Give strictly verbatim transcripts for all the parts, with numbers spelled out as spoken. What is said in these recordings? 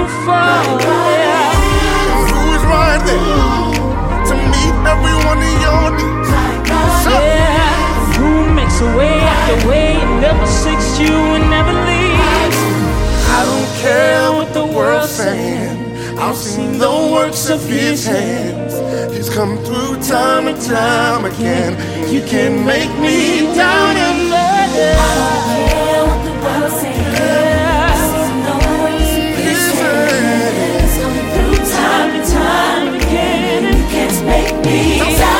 fall. Yeah. Who is right there to meet every one of your needs? Yeah. Who makes a way after way and never forsakes you and never leaves? I don't care what the world's saying, I've seen the works of his hands. He's come through time and time again. You can't make me doubt him. I don't care what the world's saying, I've seen the works of his hands. He's come through time and time again, and you can't make me doubt him.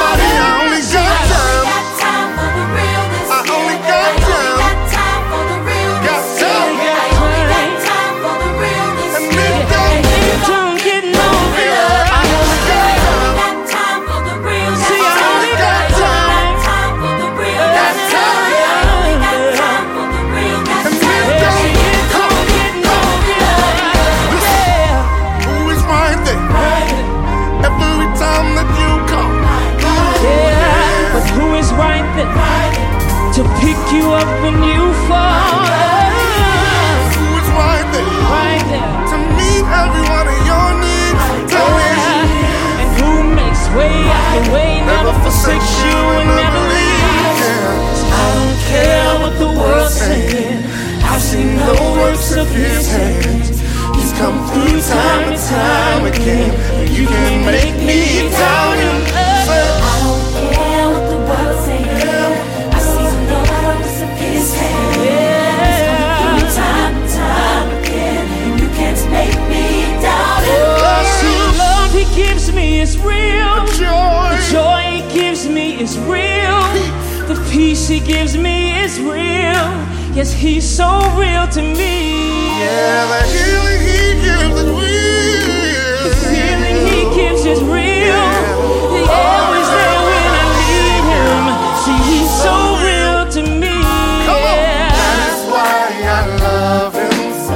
To pick you up when you fall. Who is right there, right there to meet every one of your needs? Tell me. And who makes way after way, never forsakes you and never leaves? I don't care what the world's saying, I've seen the works of his hands. He's come through time and time again, and you can make me doubt him. I don't care what the world's saying, I've seen the works of his hands. He's come through time and time again, and you can't make me doubt him. The love he gives me is real. The joy, the joy he gives me is real. The peace he gives me is real. Yes, he's so real to me. Yeah, the healing he gives is real. The feeling he gives is real. He's always there when I need him. See, he's so real to me. Come on. That's why I love him so.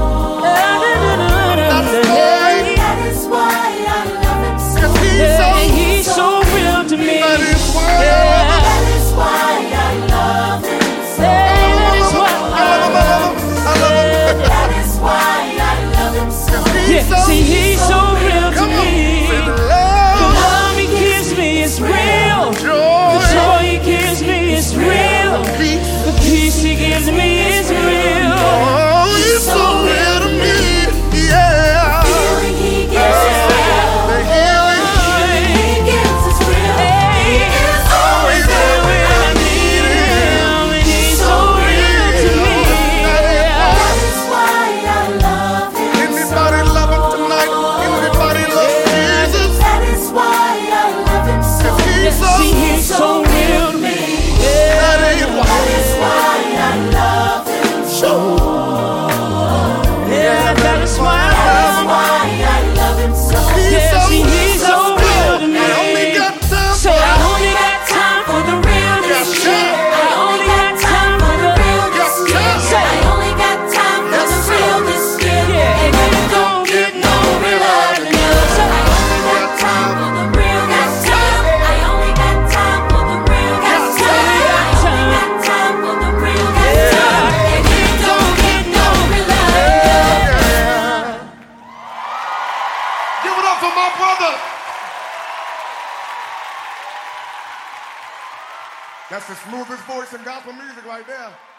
That's why. That is why I love him so. 'Cause he's so, Yeah, he's so real to me. That is why. Yeah. That is why I love him so. That is why I love him, I love him, I love him. That is why I love him so. Yeah, see, he's so real to Come on. me. Say the The love, love he gives me is real. joy, The joy he gives me is real. peace. The peace he gives me is real. Oh, he's so real to me. Yeah. Feeling he gives is real. The healing, He gives is real. He is always there when I need him. And he's so real to me. That is why I love him so. Anybody love him tonight? Anybody love Jesus? That is why I love him so. He's so, See, he's so real to me. that ain't why. That is why I love him so. Yeah, that is why I That love is him. why I love him so. He's Yeah, so, see, he's so real to me. I only got time Say, for I only got time for the realness. Yes, sir. I only got time for the realness. Yes, sir. I only got time for Yes, the sir. realness. Yeah, and it don't get no realer than yours. I only got time for the realness. I only got time for the realness. I only got time for the realness. And it don't get no realer. Give it up for my brother. That's the smoothest voice in gospel music right there.